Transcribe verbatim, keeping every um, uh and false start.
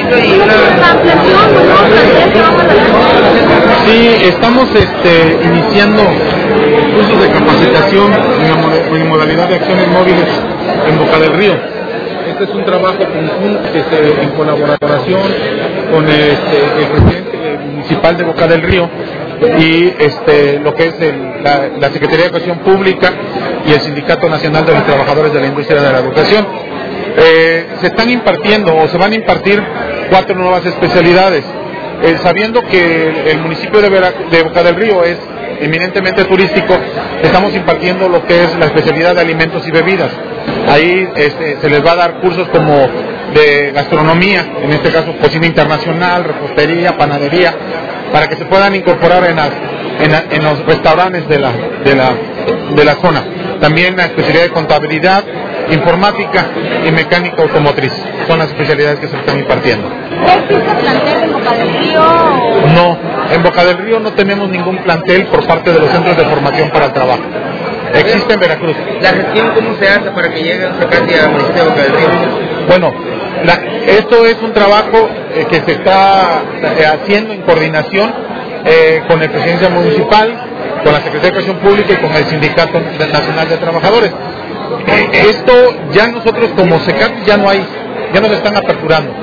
Sí, estamos este, iniciando cursos de capacitación en, en modalidad de acciones móviles en Boca del Río. Este es un trabajo conjunto este, en colaboración con este, el presidente municipal de Boca del Río y este, lo que es el, la, la Secretaría de Educación Pública y el Sindicato Nacional de los Trabajadores de la Industria de la Educación. Eh, se están impartiendo o se van a impartir cuatro nuevas especialidades, eh, sabiendo que el municipio de, Vera, de Boca del Río es eminentemente turístico. Estamos impartiendo lo que es la especialidad de alimentos y bebidas. Ahí este, se les va a dar cursos como de gastronomía, en este caso cocina internacional, repostería, panadería, para que se puedan incorporar en, las, en, la, en los restaurantes de la, de, la, de la zona. También la especialidad de contabilidad, informática y mecánica automotriz. Son las especialidades que se están impartiendo. ¿Existe plantel en Boca del Río? No, en Boca del Río no tenemos ningún plantel por parte de los centros de formación para el trabajo. Existe en Veracruz. ¿La gestión cómo se hace para que llegue a casi al municipio de Boca del Río? Bueno, la, esto es un trabajo eh, que se está eh, haciendo en coordinación eh, con la presidencia municipal, con la Secretaría de Educación Pública y con el Sindicato Nacional de Trabajadores. Eh, esto ya nosotros como SECAP ya no hay, ya nos están aperturando.